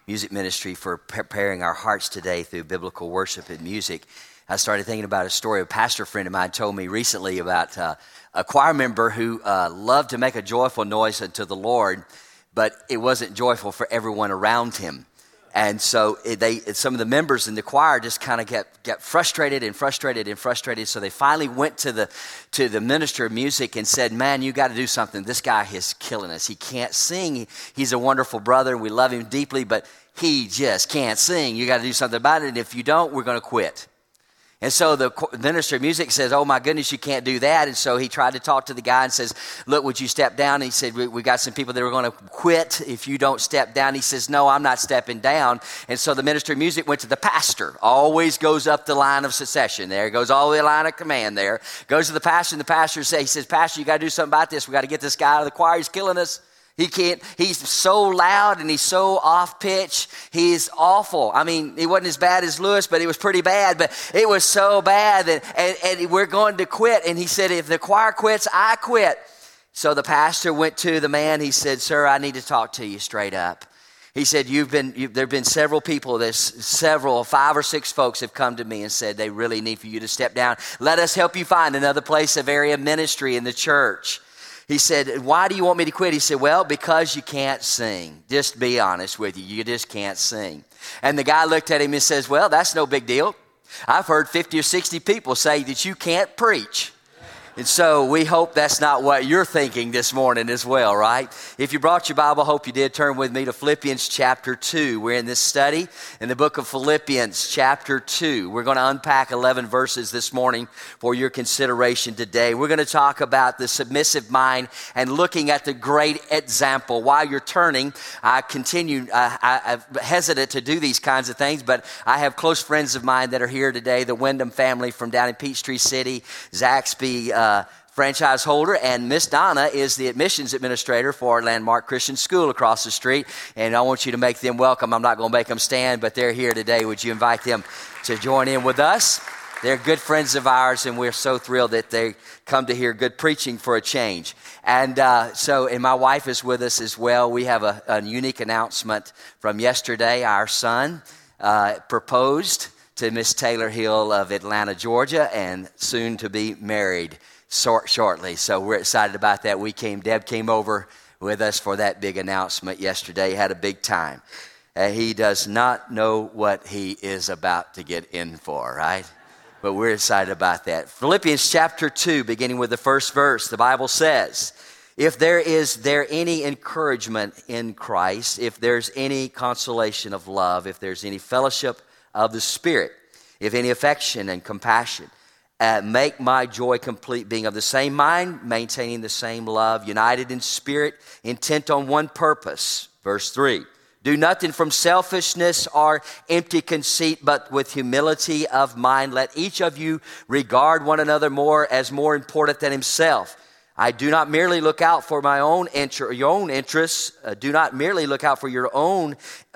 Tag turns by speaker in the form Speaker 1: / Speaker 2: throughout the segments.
Speaker 1: music ministry for preparing our hearts today through biblical worship and music. I started thinking about a story a pastor friend of mine told me recently about a choir member who loved to make a joyful noise unto the Lord, but it wasn't joyful for everyone around him. And so some of the members in the choir just kind of got frustrated. So they finally went to the minister of music and said, "Man, you got to do something. This guy is killing us. He can't sing. He's a wonderful brother. We love him deeply, but he just can't sing. You got to do something about it. And if you don't, we're going to quit." And so the minister of music says, "Oh my goodness, you can't do that." And so he tried to talk to the guy and says, "Look, would you step down?" And he said, we got some people that are going to quit if you don't step down. He says, "No, I'm not stepping down." And so the minister of music went to the pastor. Always goes up the line of succession there. Goes all the way line of command there. Goes to the pastor, and the pastor says, "Pastor, you got to do something about this. We got to get this guy out of the choir. He's killing us. He can't, he's so loud and he's so off pitch. He's awful. I mean, he wasn't as bad as Lewis, but it was pretty bad. But it was so bad and we're going to quit." And he said, "If the choir quits, I quit." So the pastor went to the man. He said, "Sir, I need to talk to you straight up." He said, there have been several people, 5 or 6 folks have come to me and said they really need for you to step down. Let us help you find another place of area ministry in the church. He said, "Why do you want me to quit?" He said, "Well, because you can't sing. Just be honest with you. You just can't sing." And the guy looked at him and says, "Well, that's no big deal. I've heard 50 or 60 people say that you can't preach." And so we hope that's not what you're thinking this morning as well, right? If you brought your Bible, hope you did, turn with me to Philippians chapter 2. We're in this study in the book of Philippians chapter 2. We're going to unpack 11 verses this morning for your consideration today. We're going to talk about the submissive mind and looking at the great example. While you're turning, I'm hesitant to do these kinds of things, but I have close friends of mine that are here today, the Wyndham family from down in Peachtree City, Zaxby, franchise holder, and Miss Donna is the admissions administrator for Landmark Christian School across the street, and I want you to make them welcome. I'm not going to make them stand, but they're here today. Would you invite them to join in with us? They're good friends of ours, and we're so thrilled that they come to hear good preaching for a change. And and my wife is with us as well. We have a unique announcement from yesterday. Our son proposed to Miss Taylor Hill of Atlanta, Georgia, and soon to be married shortly. So we're excited about that. Deb came over with us for that big announcement yesterday. Had a big time. He does not know what he is about to get in for, right? But we're excited about that. Philippians chapter 2, beginning with the first verse, the Bible says, "If there is any encouragement in Christ, if there's any consolation of love, if there's any fellowship of the Spirit, if any affection and compassion, make my joy complete, being of the same mind, maintaining the same love, united in spirit, intent on one purpose." Verse 3, "Do nothing from selfishness or empty conceit, but with humility of mind, let each of you regard one another as more important than himself. I do not merely look out for my own your own interests. Do not merely look out for your own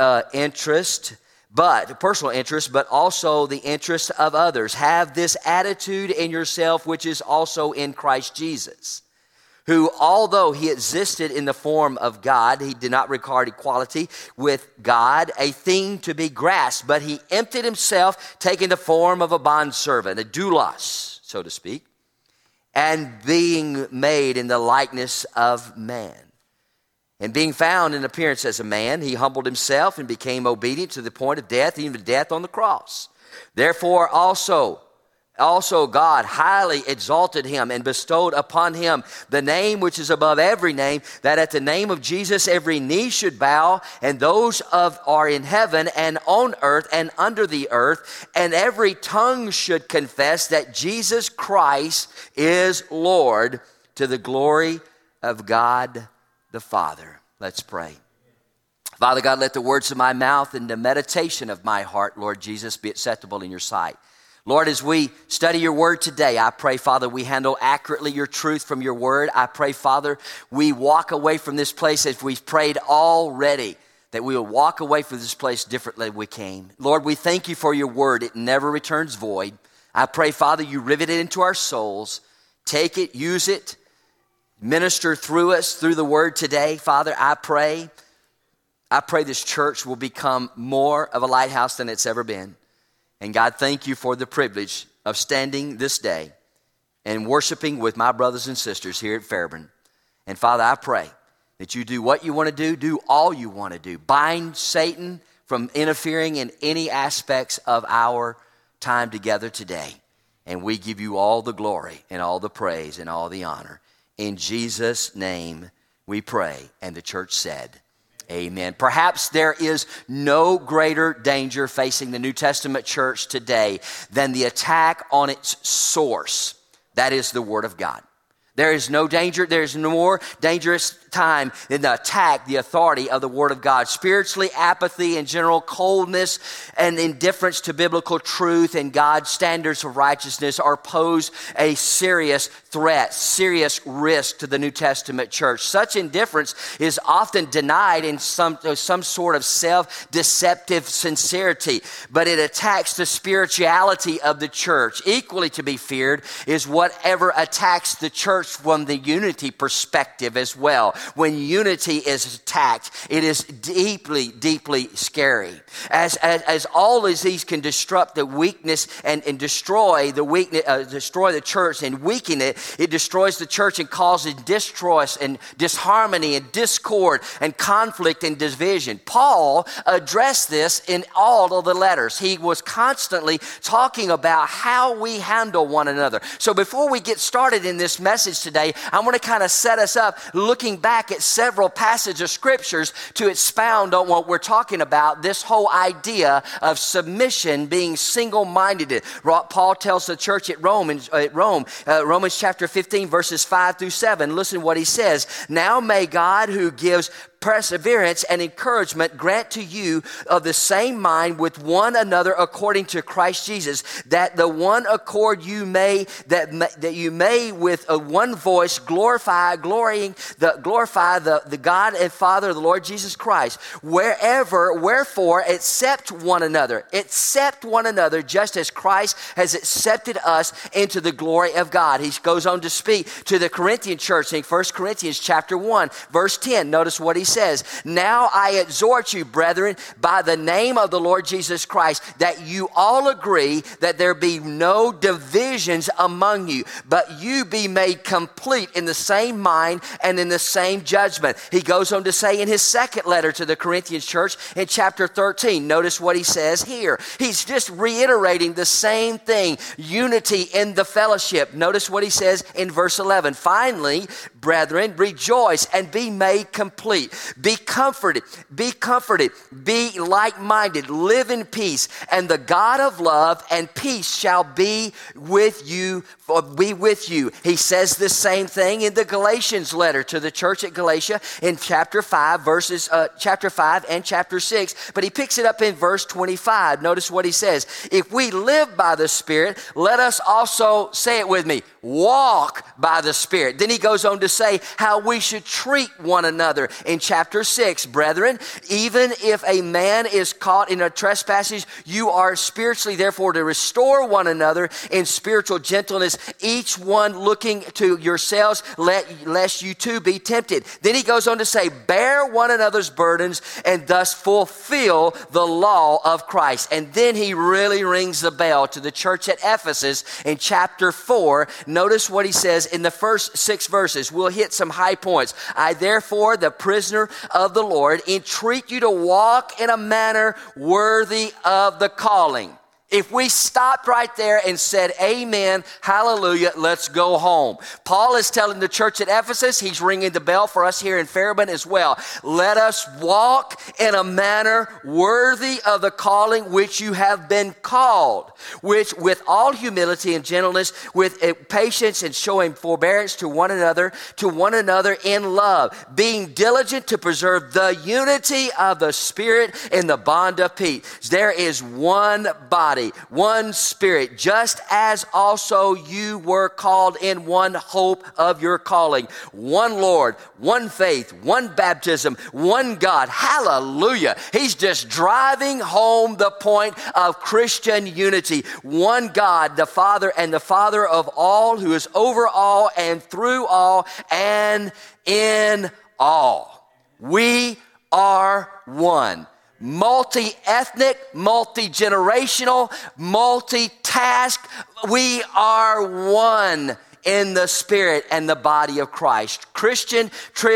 Speaker 1: personal interest, but also the interest of others. Have this attitude in yourself, which is also in Christ Jesus, who, although he existed in the form of God, he did not regard equality with God a thing to be grasped, but he emptied himself, taking the form of a bondservant, a doulos, so to speak, and being made in the likeness of man. And being found in appearance as a man, he humbled himself and became obedient to the point of death, even death on the cross. Therefore also God highly exalted him and bestowed upon him the name which is above every name, that at the name of Jesus every knee should bow, and those are in heaven and on earth and under the earth, and every tongue should confess that Jesus Christ is Lord, to the glory of God the Father." Let's pray. Father God, let the words of my mouth and the meditation of my heart, Lord Jesus, be acceptable in your sight. Lord, as we study your word today, I pray, Father, we handle accurately your truth from your word. I pray, Father, we walk away from this place as we've prayed already, that we will walk away from this place differently than we came. Lord, we thank you for your word. It never returns void. I pray, Father, you rivet it into our souls. Take it, use it. Minister through us, through the word today. Father, I pray I pray this church will become more of a lighthouse than it's ever been. And God, thank you for the privilege of standing this day and worshiping with my brothers and sisters here at Fairburn. And Father, I pray that you do what you want to do all you want to do. Bind Satan from interfering in any aspects of our time together today. And we give you all the glory and all the praise and all the honor. In Jesus' name we pray. And the church said, amen. Perhaps there is no greater danger facing the New Testament church today than the attack on its source. That is the Word of God. There is no danger, there is no more dangerous time than the attack, the authority of the Word of God. Spiritually, apathy and general coldness and indifference to biblical truth and God's standards of righteousness are pose a serious threat, serious risk to the New Testament church. Such indifference is often denied in some sort of self-deceptive sincerity, but it attacks the spirituality of the church. Equally to be feared is whatever attacks the church from the unity perspective as well. When unity is attacked, it is deeply, deeply scary. As all of these can disrupt the weakness and destroy the weakness, destroy the church and weaken it, it destroys the church and causes distrust and disharmony and discord and conflict and division. Paul addressed this in all of the letters. He was constantly talking about how we handle one another. So before we get started in this message today, I want to kind of set us up looking back at several passages of scriptures to expound on what we're talking about, this whole idea of submission, being single-minded. Paul tells the church at Romans chapter 15, verses 5 through 7. Listen to what he says. Now may God, who gives perseverance and encouragement, grant to you of the same mind with one another according to Christ Jesus, that the one accord you may that you may with a one voice glorify the God and Father of the Lord Jesus Christ. Wherefore accept one another, just as Christ has accepted us into the glory of God. He goes on to speak to the Corinthian church in 1 Corinthians chapter 1, verse 10. Notice what he says. Now I exhort you, brethren, by the name of the Lord Jesus Christ, that you all agree that there be no divisions among you, but you be made complete in the same mind and in the same judgment. He goes on to say in his second letter to the Corinthians church in chapter 13, notice what he says here. He's just reiterating the same thing, unity in the fellowship. Notice what he says in verse 11. Finally, brethren, rejoice and be made complete. Be comforted, be like-minded, live in peace, and the God of love and peace shall be with you. He says the same thing in the Galatians letter to the church at Galatia in chapter 5 and chapter 6, but he picks it up in verse 25. Notice what he says. If we live by the Spirit, let us also, say it with me, walk by the Spirit. Then he goes on to say how we should treat one another in chapter 6. Brethren, even if a man is caught in a trespasses, you are spiritually therefore to restore one another in spiritual gentleness, each one looking to yourselves, lest you too be tempted. Then he goes on to say, bear one another's burdens and thus fulfill the law of Christ. And then he really rings the bell to the church at Ephesus in chapter 4. Notice what he says in the first 6 verses. We'll hit some high points. I therefore, the prisoner of the Lord, entreat you to walk in a manner worthy of the calling. If we stopped right there and said, amen, hallelujah, let's go home. Paul is telling the church at Ephesus, he's ringing the bell for us here in Fairburn as well. Let us walk in a manner worthy of the calling which you have been called, which with all humility and gentleness, with patience and showing forbearance to one another in love, being diligent to preserve the unity of the Spirit in the bond of peace. There is one body, one Spirit, just as also you were called in one hope of your calling. One Lord, one faith, one baptism, one God. Hallelujah. He's just driving home the point of Christian unity. One God, the Father, and the Father of all, who is over all and through all and in all. We are one. Multi-ethnic, multi-generational, multi-task. We are one in the Spirit and the body of Christ. Christian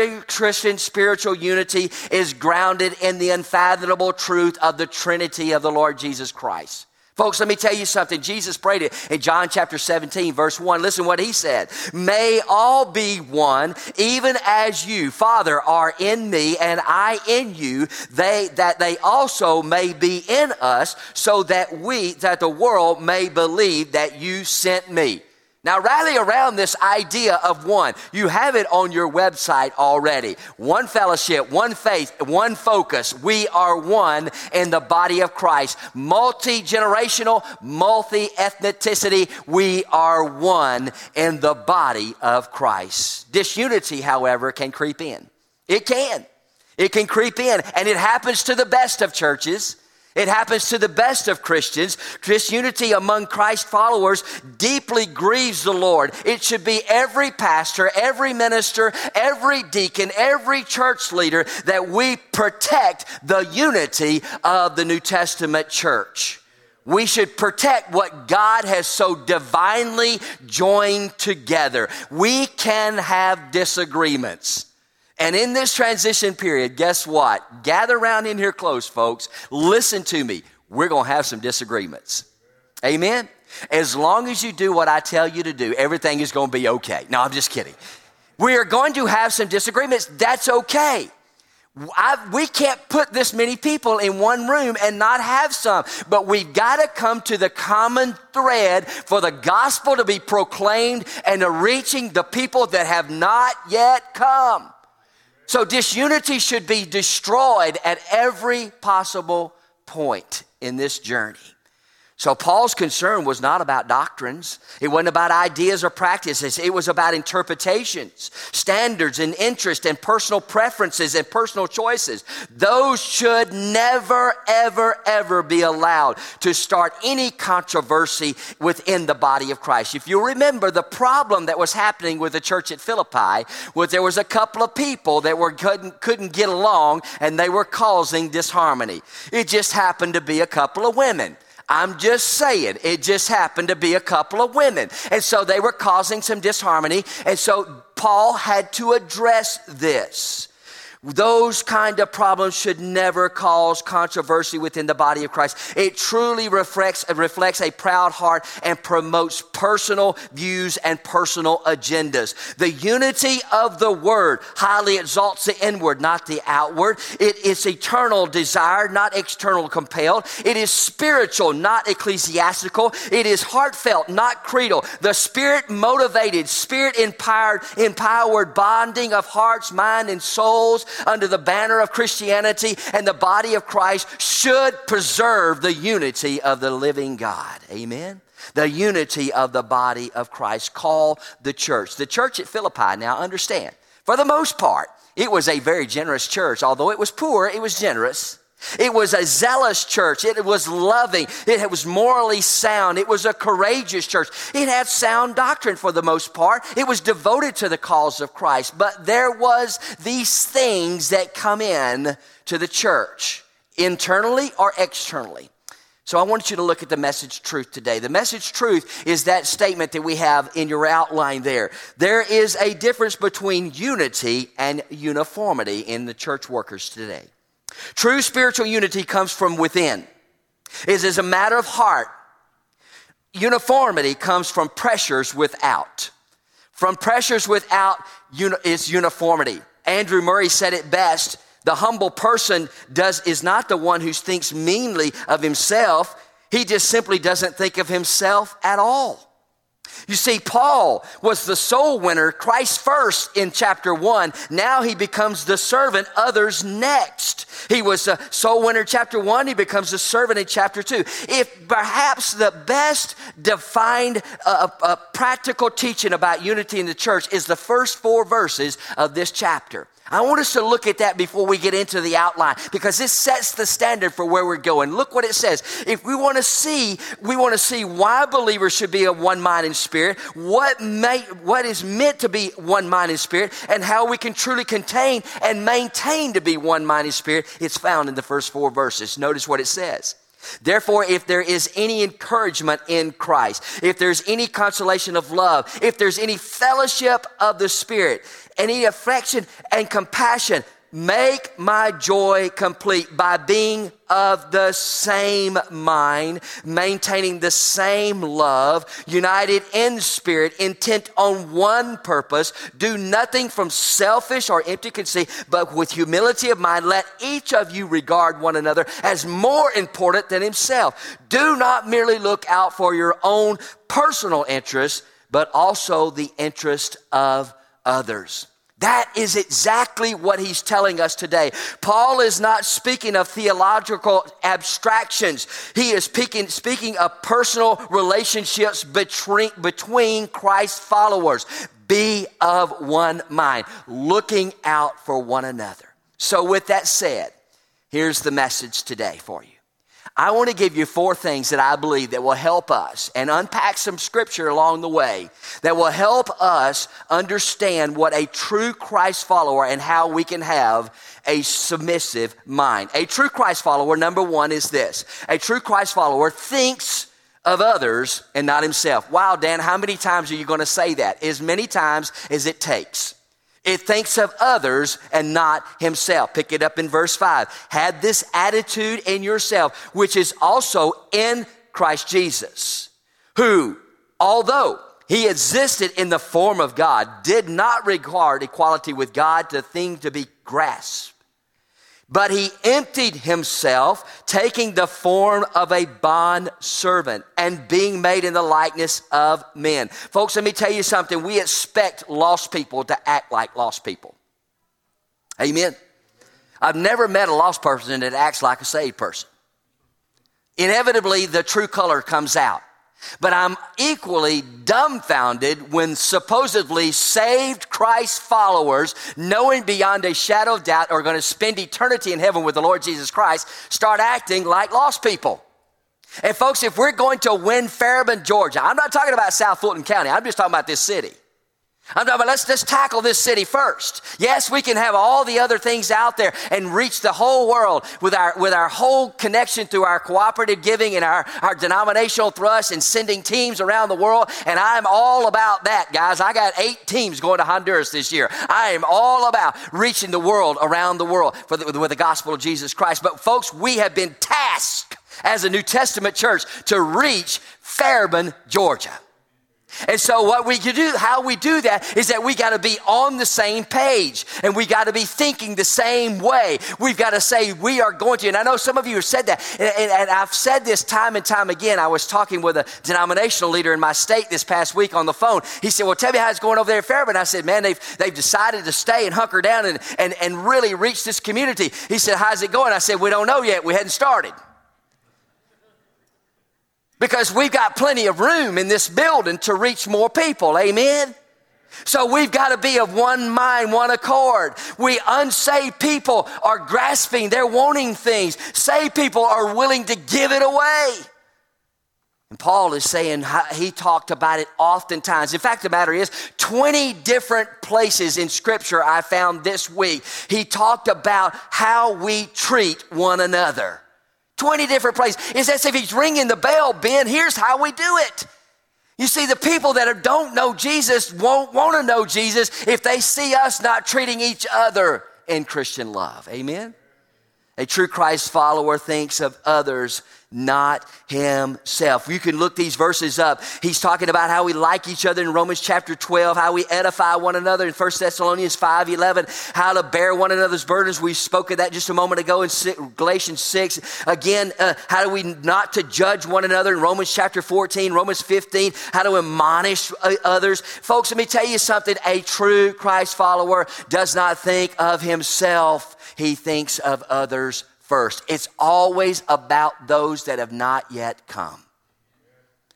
Speaker 1: spiritual unity is grounded in the unfathomable truth of the Trinity of the Lord Jesus Christ. Folks, let me tell you something. Jesus prayed it in John chapter 17, verse 1. Listen what he said. May all be one, even as you, Father, are in me and I in you, that they also may be in us, so that the world may believe that you sent me. Now, rally around this idea of one. You have it on your website already. One fellowship, one faith, one focus. We are one in the body of Christ. Multi-generational, multi-ethnicity. We are one in the body of Christ. Disunity, however, can creep in. It can. It can creep in, and it happens to the best of churches. It happens to the best of Christians. Disunity among Christ followers deeply grieves the Lord. It should be every pastor, every minister, every deacon, every church leader that we protect the unity of the New Testament church. We should protect what God has so divinely joined together. We can have disagreements. And in this transition period, guess what? Gather around in here close, folks. Listen to me. We're going to have some disagreements. Amen? As long as you do what I tell you to do, everything is going to be okay. No, I'm just kidding. We are going to have some disagreements. That's okay. We can't put this many people in one room and not have some. But we've got to come to the common thread for the gospel to be proclaimed and to reaching the people that have not yet come. So disunity should be destroyed at every possible point in this journey. So Paul's concern was not about doctrines. It wasn't about ideas or practices. It was about interpretations, standards and interest and personal preferences and personal choices. Those should never, ever, ever be allowed to start any controversy within the body of Christ. If you remember, the problem that was happening with the church at Philippi was there was a couple of people that couldn't get along, and they were causing disharmony. It just happened to be a couple of women. I'm just saying, it just happened to be a couple of women. And so they were causing some disharmony. And so Paul had to address this. Those kind of problems should never cause controversy within the body of Christ. It truly reflects a proud heart and promotes personal views and personal agendas. The unity of the word highly exalts the inward, not the outward. It is eternal desire, not external compelled. It is spiritual, not ecclesiastical. It is heartfelt, not creedal. The spirit-motivated, spirit-empowered bonding of hearts, mind, and souls under the banner of Christianity and the body of Christ should preserve the unity of the living God. Amen? The unity of the body of Christ. Call the church. The church at Philippi, now understand, for the most part, it was a very generous church. Although it was poor, it was generous. It was a zealous church. It was loving. It was morally sound. It was a courageous church. It had sound doctrine for the most part. It was devoted to the cause of Christ. But there was these things that come in to the church, internally or externally. So I want you to look at the message truth today. The message truth is that statement that we have in your outline there. There is a difference between unity and uniformity in the church workers today. True spiritual unity comes from within. It is a matter of heart. Uniformity comes from pressures without. From pressures without is uniformity. Andrew Murray said it best. The humble person is not the one who thinks meanly of himself. He just simply doesn't think of himself at all. You see, Paul was the soul winner, Christ first in chapter 1. Now he becomes the servant, others next. He was a soul winner chapter 1. He becomes a servant in chapter 2. If perhaps the best defined practical teaching about unity in the church is the first 4 verses of this chapter. I want us to look at that before we get into the outline, because this sets the standard for where we're going. Look what it says. If we want to see why believers should be of one mind and spirit, what is meant to be one mind and spirit, and how we can truly contain and maintain to be one mind and spirit, it's found in the first 4 verses. Notice what it says. Therefore, if there is any encouragement in Christ, if there's any consolation of love, if there's any fellowship of the Spirit, any affection and compassion, make my joy complete by being of the same mind, maintaining the same love, united in spirit, intent on one purpose. Do nothing from selfish or empty conceit, but with humility of mind, let each of you regard one another as more important than himself. Do not merely look out for your own personal interests, but also the interest of others. That is exactly what he's telling us today. Paul is not speaking of theological abstractions. He is speaking of personal relationships between Christ's followers. Be of one mind, looking out for one another. So with that said, here's the message today for you. I want to give you 4 things that I believe that will help us, and unpack some scripture along the way that will help us understand what a true Christ follower and how we can have a submissive mind. A true Christ follower, number 1, is this. A true Christ follower thinks of others and not himself. Wow, Dan, how many times are you going to say that? As many times as it takes. It thinks of others and not himself. Pick it up in verse 5. Have this attitude in yourself, which is also in Christ Jesus, who, although he existed in the form of God, did not regard equality with God a thing to be grasped. But he emptied himself, taking the form of a bond servant and being made in the likeness of men. Folks, let me tell you something. We expect lost people to act like lost people. Amen. I've never met a lost person that acts like a saved person. Inevitably, the true color comes out. But I'm equally dumbfounded when supposedly saved Christ followers, knowing beyond a shadow of doubt are going to spend eternity in heaven with the Lord Jesus Christ, start acting like lost people. And folks, if we're going to win Faribault, Georgia, I'm not talking about South Fulton County. I'm just talking about this city. I'm talking about let's just tackle this city first. Yes, we can have all the other things out there and reach the whole world with our whole connection through our cooperative giving and our denominational thrust and sending teams around the world. And I'm all about that, guys. I got 8 teams going to Honduras this year. I am all about reaching the world around the world with the gospel of Jesus Christ. But folks, we have been tasked as a New Testament church to reach Faribault, Georgia. And so what we can do, how we do that is that we got to be on the same page and we got to be thinking the same way. We've got to say we are going to, and I know some of you have said that, and I've said this time and time again. I was talking with a denominational leader in my state this past week on the phone. He said, well, tell me how it's going over there at Faribault. And I said, man, they've decided to stay and hunker down and really reach this community. He said, how's it going? I said, we don't know yet. We hadn't started. Because we've got plenty of room in this building to reach more people. Amen? So we've got to be of one mind, one accord. We unsaved people are grasping. They're wanting things. Saved people are willing to give it away. And Paul is saying he talked about it oftentimes. In fact, the matter is 20 different places in Scripture I found this week. He talked about how we treat one another. 20 different places. It's as if he's ringing the bell, Ben, here's how we do it. You see, the people that don't know Jesus won't want to know Jesus if they see us not treating each other in Christian love. Amen? A true Christ follower thinks of others, not himself. You can look these verses up. He's talking about how we like each other in Romans chapter 12, how we edify one another in 1 Thessalonians 5:11, how to bear one another's burdens. We spoke of that just a moment ago in Galatians 6. Again, how do we not to judge one another in Romans chapter 14, Romans 15, how to admonish others. Folks, let me tell you something. A true Christ follower does not think of himself. He thinks of others first. It's always about those that have not yet come.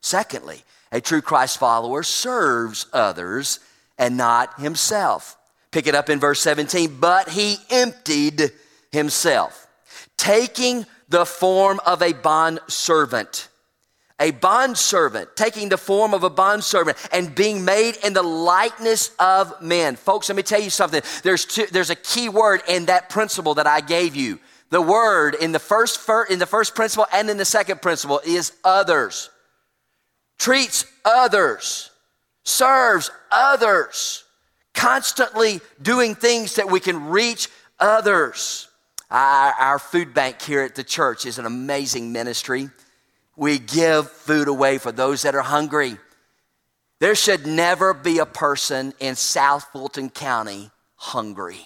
Speaker 1: Secondly, a true Christ follower serves others and not himself. Pick it up in verse 17. But he emptied himself, taking the form of a bondservant. A bondservant, taking the form of a bondservant and being made in the likeness of men. Folks, let me tell you something. There's a key word in that principle that I gave you. The word in the first principle and in the second principle is others. Treats others. Serves others. Constantly doing things that we can reach others. Our food bank here at the church is an amazing ministry. We give food away for those that are hungry. There should never be a person in South Fulton County hungry.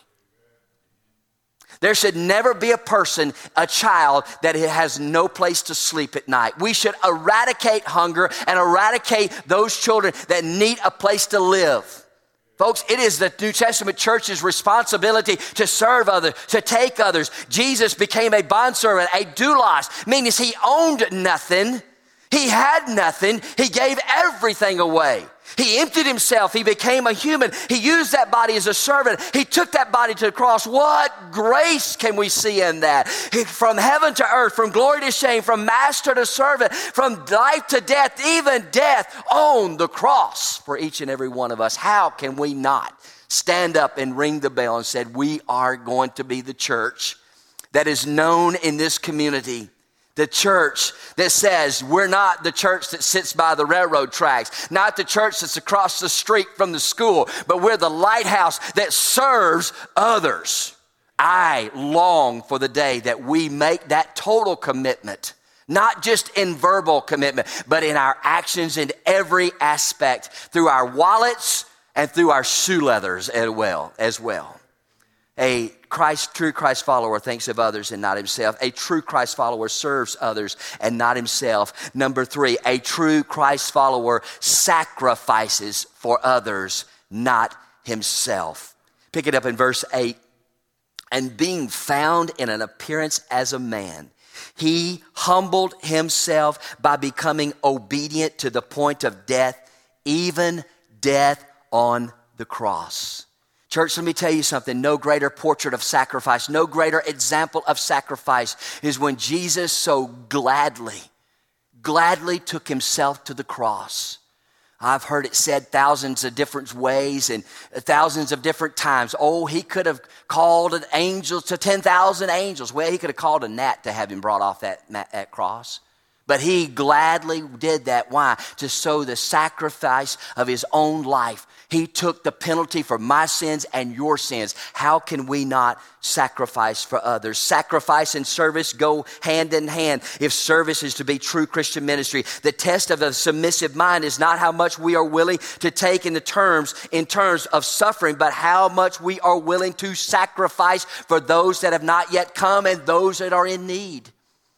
Speaker 1: There should never be a child that has no place to sleep at night. We should eradicate hunger and eradicate those children that need a place to live. Folks, it is the New Testament church's responsibility to serve others, to take others. Jesus became a bondservant, a doulos, meaning he owned nothing. He had nothing. He gave everything away. He emptied himself. He became a human. He used that body as a servant. He took that body to the cross. What grace can we see in that? From heaven to earth, from glory to shame, from master to servant, from life to death, even death on the cross for each and every one of us. How can we not stand up and ring the bell and say, we are going to be the church that is known in this community? The church that says we're not the church that sits by the railroad tracks, not the church that's across the street from the school, but we're the lighthouse that serves others. I long for the day that we make that total commitment, not just in verbal commitment, but in our actions in every aspect, through our wallets and through our shoe leathers as well. A true Christ follower thinks of others and not himself. A true Christ follower serves others and not himself. Number 3, a true Christ follower sacrifices for others, not himself. Pick it up in verse 8. And being found in an appearance as a man, he humbled himself by becoming obedient to the point of death, even death on the cross. Church, let me tell you something. No greater portrait of sacrifice, no greater example of sacrifice is when Jesus so gladly took himself to the cross. I've heard it said thousands of different ways and thousands of different times. Oh, he could have called an angel to 10,000 angels. Well, he could have called a gnat to have him brought off that cross. But he gladly did that. Why? To show the sacrifice of his own life. He took the penalty for my sins and your sins. How can we not sacrifice for others? Sacrifice and service go hand in hand if service is to be true Christian ministry. The test of a submissive mind is not how much we are willing to take in terms of suffering, but how much we are willing to sacrifice for those that have not yet come and those that are in need.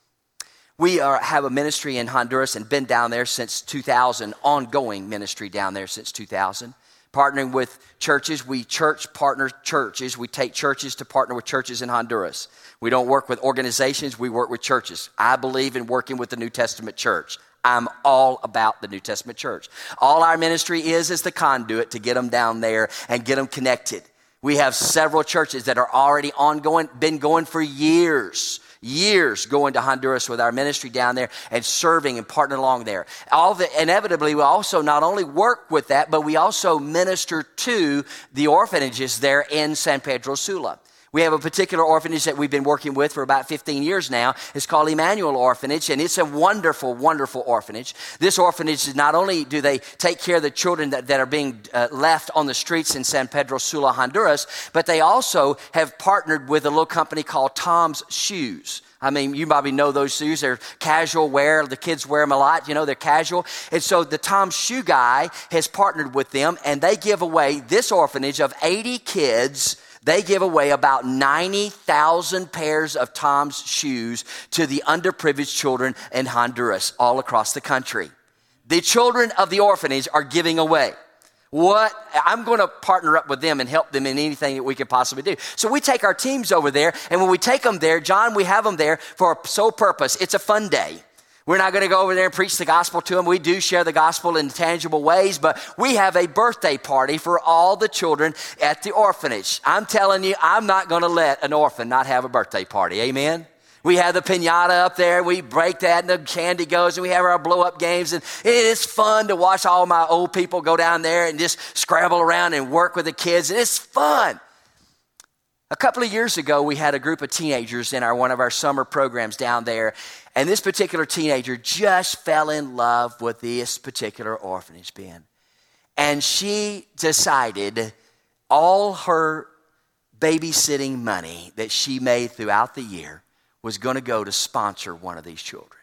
Speaker 1: We have a ministry in Honduras and been down there since 2000, ongoing ministry down there since 2000. Partnering with churches, we partner churches. We take churches to partner with churches in Honduras. We don't work with organizations, we work with churches. I believe in working with the New Testament church. I'm all about the New Testament church. All our ministry is the conduit to get them down there and get them connected. We have several churches that are already ongoing, been going for years going to Honduras with our ministry down there and serving and partnering along there. Inevitably, we also not only work with that, but we also minister to the orphanages there in San Pedro Sula. We have a particular orphanage that we've been working with for about 15 years now. It's called Emmanuel Orphanage, and it's a wonderful, wonderful orphanage. This orphanage, not only do they take care of the children that are being left on the streets in San Pedro Sula, Honduras, but they also have partnered with a little company called Tom's Shoes. I mean, you probably know those shoes. They're casual wear. The kids wear them a lot. They're casual. And so the Tom's Shoe guy has partnered with them, and they give away this orphanage of 80 kids. They give away about 90,000 pairs of Tom's shoes to the underprivileged children in Honduras all across the country. The children of the orphanage are giving away. I'm going to partner up with them and help them in anything that we could possibly do. So we take our teams over there, and when we take them there, John, we have them there for a sole purpose. It's a fun day. We're not going to go over there and preach the gospel to them. We do share the gospel in tangible ways, but we have a birthday party for all the children at the orphanage. I'm telling you, I'm not going to let an orphan not have a birthday party. Amen? We have the piñata up there. We break that and the candy goes and we have our blow-up games. And it's fun to watch all my old people go down there and just scramble around and work with the kids. And it's fun. A couple of years ago, we had a group of teenagers in one of our summer programs down there. And this particular teenager just fell in love with this particular orphanage bin. And she decided all her babysitting money that she made throughout the year was going to go to sponsor one of these children.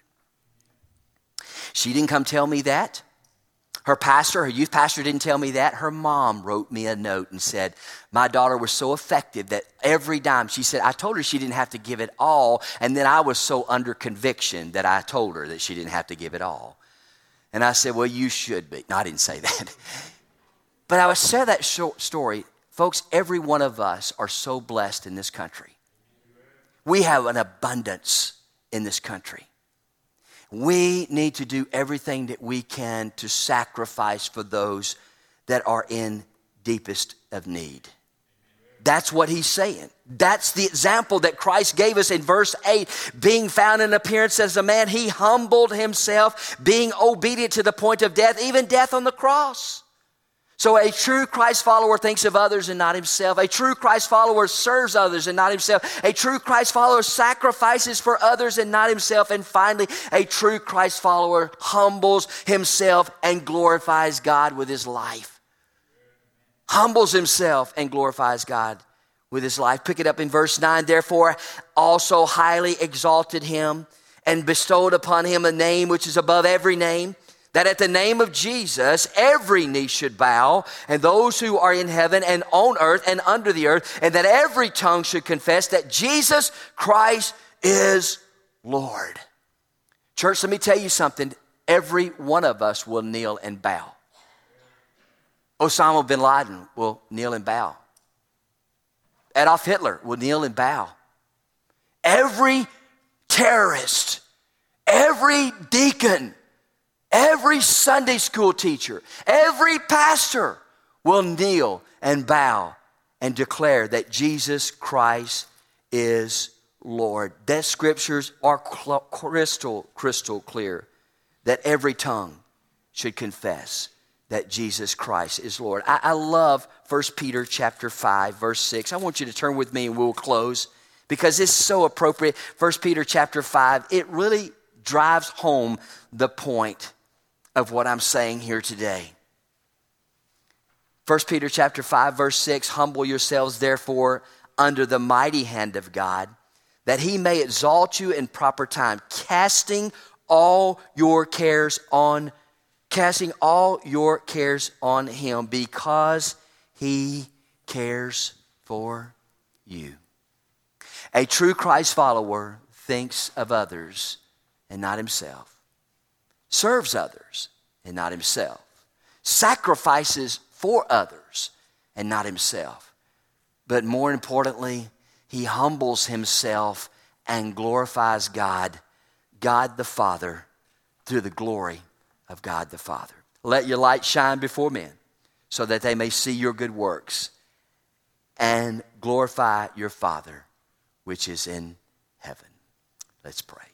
Speaker 1: She didn't come tell me that. Her youth pastor didn't tell me that. Her mom wrote me a note and said, my daughter was so effective that every dime, she said, I told her she didn't have to give it all. And then I was so under conviction that I told her that she didn't have to give it all. And I said, well, you should be. No, I didn't say that. But I would say that story. Folks, every one of us are so blessed in this country. We have an abundance in this country. We need to do everything that we can to sacrifice for those that are in deepest of need. That's what he's saying. That's the example that Christ gave us in verse 8. Being found in appearance as a man, he humbled himself, being obedient to the point of death, even death on the cross. So a true Christ follower thinks of others and not himself. A true Christ follower serves others and not himself. A true Christ follower sacrifices for others and not himself. And finally, a true Christ follower humbles himself and glorifies God with his life. Humbles himself and glorifies God with his life. Pick it up in verse 9. Therefore, also highly exalted him and bestowed upon him a name which is above every name, that at the name of Jesus, every knee should bow, and those who are in heaven and on earth and under the earth, and that every tongue should confess that Jesus Christ is Lord. Church, let me tell you something. Every one of us will kneel and bow. Osama bin Laden will kneel and bow. Adolf Hitler will kneel and bow. Every terrorist, every deacon, every Sunday school teacher, every pastor will kneel and bow and declare that Jesus Christ is Lord. That scriptures are crystal clear that every tongue should confess that Jesus Christ is Lord. I love 1 Peter chapter 5, verse 6. I want you to turn with me and we'll close because it's so appropriate. 1 Peter chapter 5, it really drives home the point of what I'm saying here today. 1 Peter chapter 5, verse 6, humble yourselves therefore under the mighty hand of God, that he may exalt you in proper time, casting all your cares on him because he cares for you. A true Christ follower thinks of others and not himself. Serves others and not himself. Sacrifices for others and not himself. But more importantly, he humbles himself and glorifies God the Father, through the glory of God the Father. Let your light shine before men so that they may see your good works and glorify your Father which is in heaven. Let's pray.